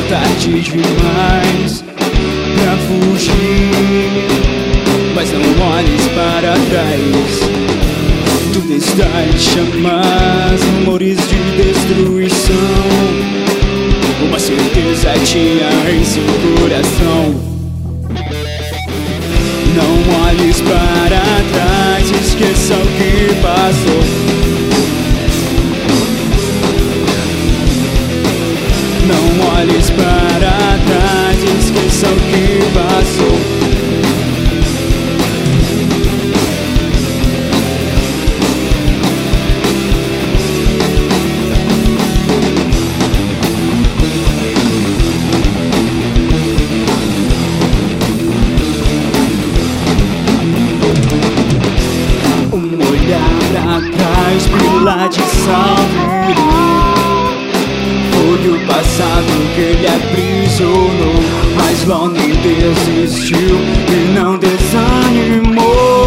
tarde demais pra fugir, mas não olhes para trás. Tudo está em chamas, rumores de destruição. Uma certeza tinha em seu coração. Não olhes para trás, esqueça o que passou. Não olhes para trás, esqueça o que passou. Pra trás, pila de salve. Foi o passado que ele aprisionou, mas logo desistiu e não desanimou.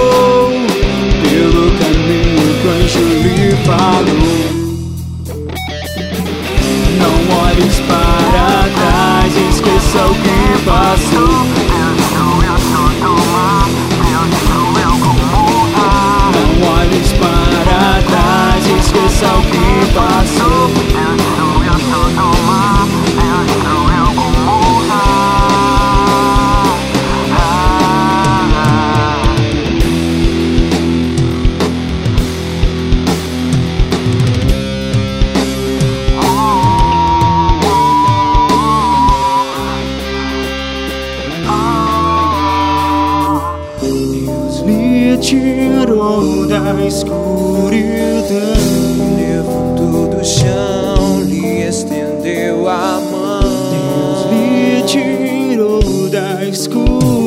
Pelo caminho que o anjo lhe falou. Não olhes para trás, esqueça o que passou. Não olhes para trás, esqueça o que passou. Eu sou do mar, eu como Deus lhe tirou da escuridão, levantou do chão, lhe estendeu a mão. Deus lhe tirou da escuridão.